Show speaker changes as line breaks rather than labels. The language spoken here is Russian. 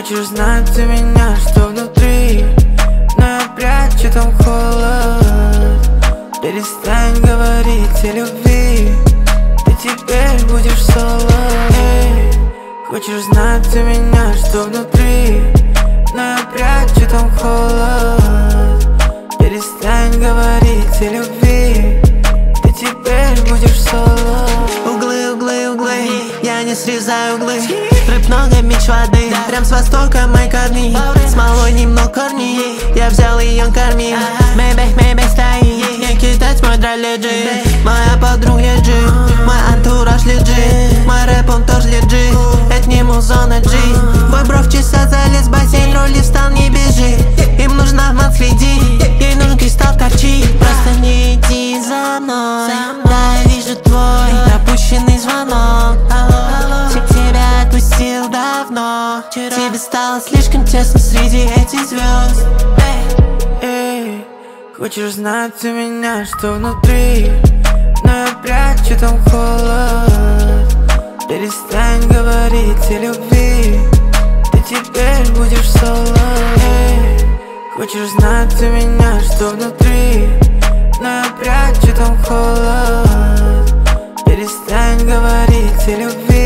Хочешь знать у меня, что внутри, но я прячу там холод. Перестань говорить о любви, ты теперь будешь соло. Хочешь знать у меня, что внутри, но я прячу там холод. Перестань говорить о любви, ты теперь будешь соло.
Углы, углы, углы, я не срезаю углы. Рыб много, меч воды, прям с востока мои корни. Смолой немного корней, я взял ее кормил. Мэйбэх, мэйбэх стоит, не китаец мой драй лежит. Моя подруга лежит, мой антураж лежит. Мой рэп он тоже лежит, это не музона G. Твой бро в часа залез в бассейн, роли встал, не бежит. Им нужно в мат следить, ей нужен кристалл торчит. Просто не иди за мной, да, я вижу твой пропущенный звонок. Тебя отпустил давно, тебе стало слишком тесно среди этих звезд.
Эй, хочешь знать у меня, что внутри, но я прячу там холод. Перестань говорить о любви, ты теперь будешь соло. Эй, хочешь знать у меня, что внутри, но я прячу там холод. Перестань говорить о любви,